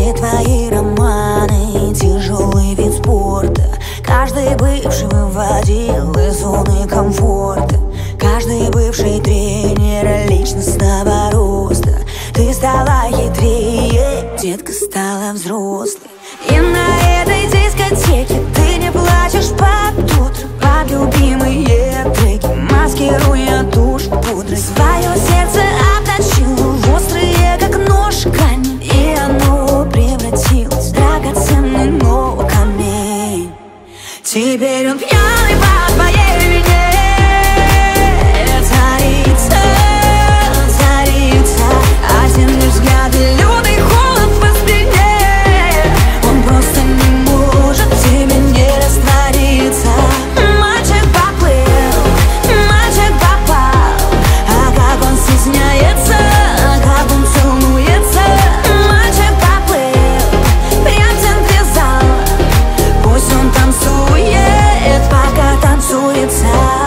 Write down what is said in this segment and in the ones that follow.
все твои романы, тяжелый вид спорта. Каждый бывший выводил из зоны комфорта. Каждый бывший тренер личностного роста. Ты стала хитрее, детка стала взрослой. И на этой дискотеке ты не плачешь под утро, под любимые треки, маскируя тушь пудрой. Свое сердце обточило в острые, как нож, грани, и оно превратилось в драгоценный, но камень. Теперь он пьяный по твоей вине. Царица, царица, один лишь взгляд и лютый холод по спине. Он просто не может в тебе не раствориться. Мальчик поплыл, мальчик попал, а как он стесняется, а как он целуется. Мальчик поплыл, прям в центре зала. Пусть он танцует, пока танцуется.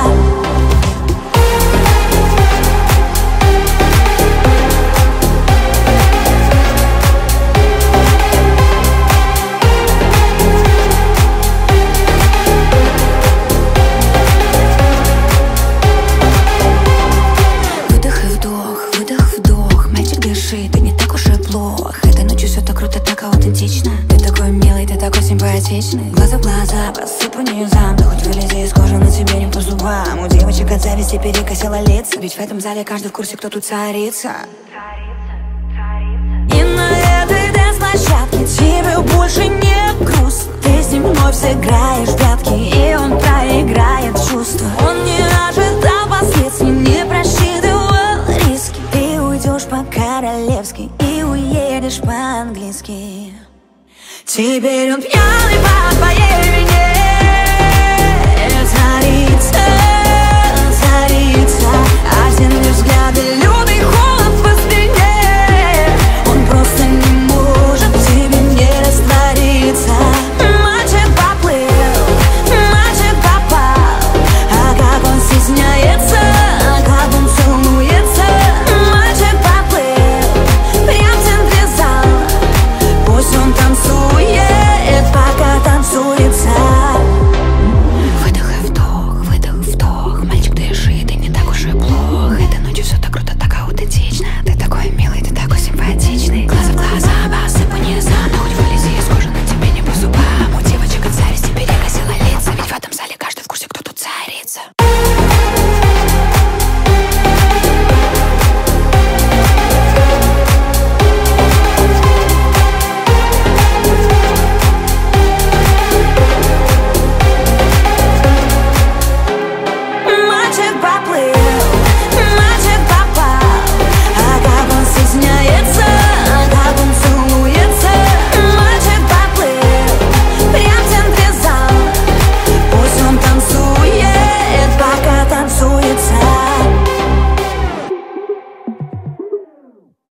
Выдох, мальчик, дыши, ты не так уж и плох. Этой ночью все так круто, так аутентично. Ты такой милый, ты такой симпатичный. Глаза в глаза, посыпанию зам. Да хоть вылези из кожи, на тебе не по зубам. У девочек от зависти перекосило лица. Ведь в этом зале каждый в курсе, кто тут царица. И на этой дэнс-площадке тебе больше не грустно. Ты с ним вновь сыграешь в прятки, и он проиграет чувства. Он не ожидал последствий, не просчитывал риски. Ты уйдешь по-королевски и уедешь по-английски. Теперь он пьяный по твоей вине.